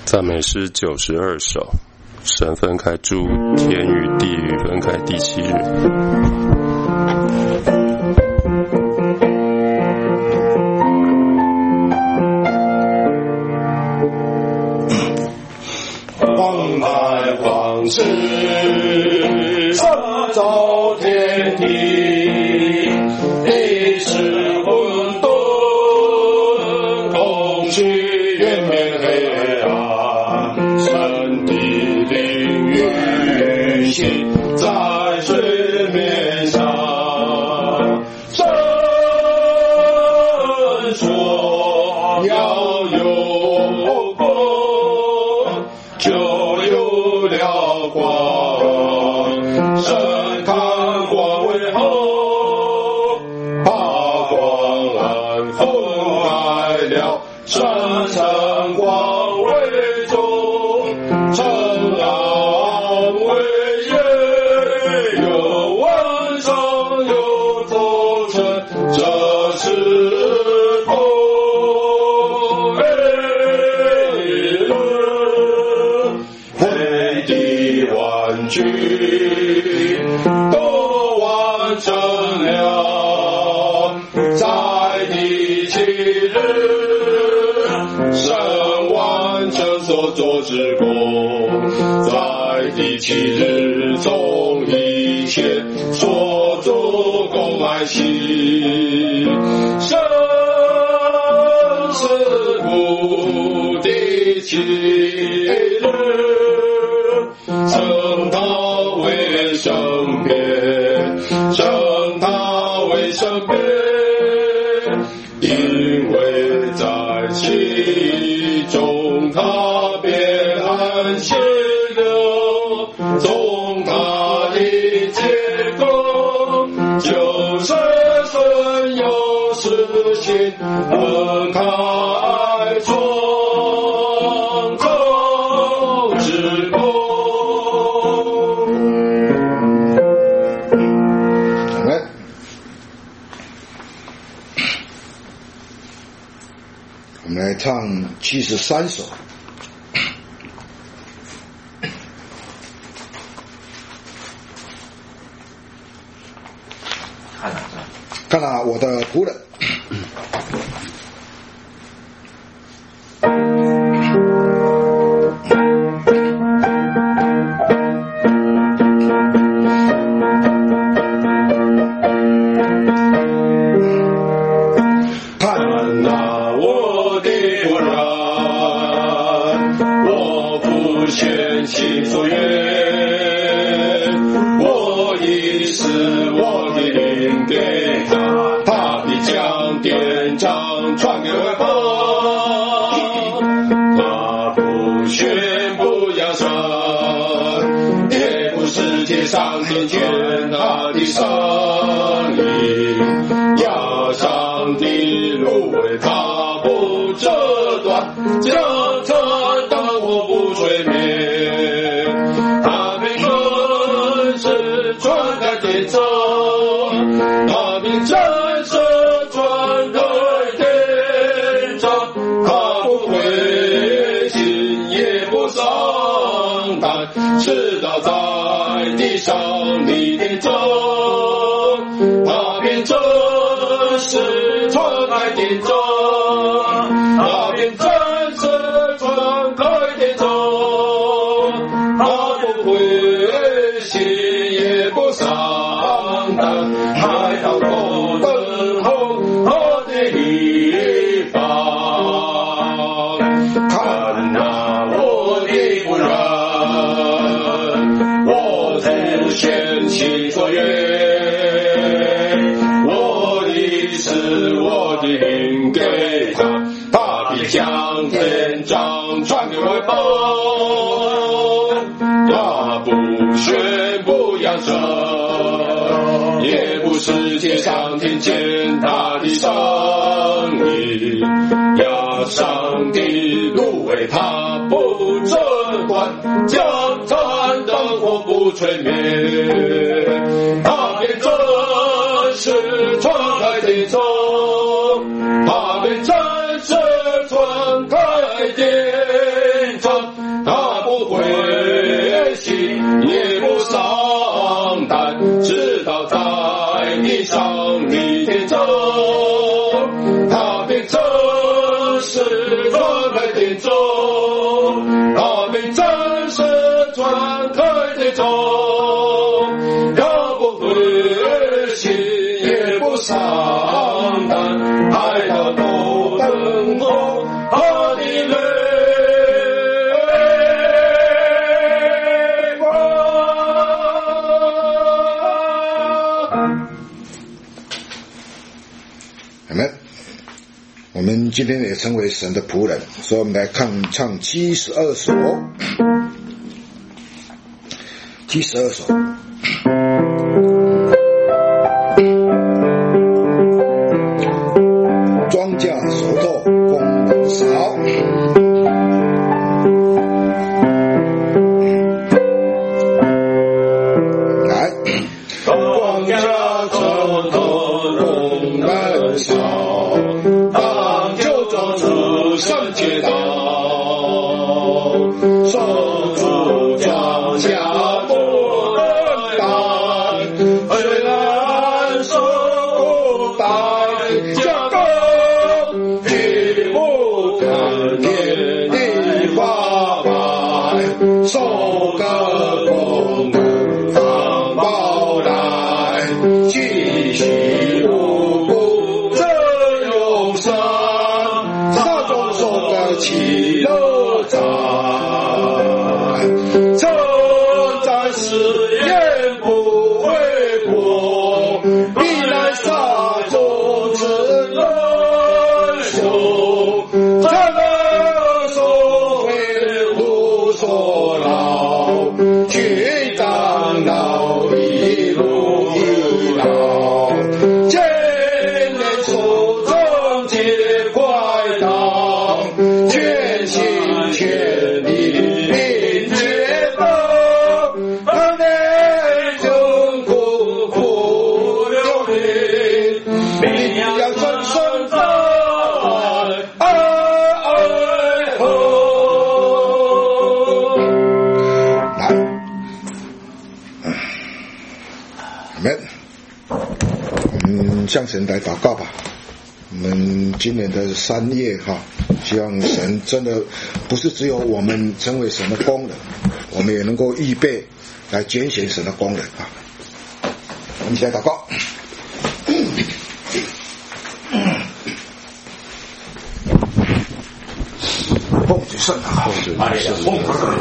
赞美诗92首，神分开诸天与地狱分开第7日。 放开光之，创造天地，地是混沌，空虚渊面黑暗，神的灵运行在水面上。神说要有光，就有了光。神看光为后，把光暗分开了。神称光为中，称暗为夜。有晚上，有早晨，这是风。天地万军都完成了，在第7日，神完成所做之功，在第7日从一切所做功来息。神是故第7日，称他为圣别，称他为圣别，因为在其中他便安息了，从他的结构就是神有实行分开创造之功。 我们来唱73首。看了我的仆人。上天见他的声音，压上的芦苇它不折断，江船灯火不吹灭。他们真是传开天走，他们真是传开天走，他不灰心也不伤胆，直到在地上你的走，他便真是传开天走，他便真是传开天走，他不灰心也不伤胆，还要等候他的地方。看哪，我的仆人，献起所愿，我的事我的灵给他，他必将天章传给我报。他不宣布扬声，也不世界上天见他的声音，压上的芦苇他不折断，江船灯火不吹灭。他便真是传开天走，他便真是传开天走， 命中，他们真是传开的中，要不灰心也不丧胆，爱到头等候他的泪光。 我们今天也称为神的仆人，所以我们来唱72首，72首。庄稼熟透，工人少。来， 庄稼熟透，工人少。圣洁道，守住庄稼不能担，虽然受苦代价高，也不看天地花白，收割工人放宝来，继续无辜这永生。喜乐在，称赞誓言不为过，必然杀中之人凶，他们所谓无所劳，去当劳一路一劳，见人手中结快刀。全心全力并肩斗，他内中苦苦流泪，命要生生在爱后。来，阿们，我们向神来祷告吧。我们今年的3月希望神真的不是只有我们成为神的工人，我们也能够预备来拣选神的工人我们一起来祷告。奉主圣的好，奉主圣的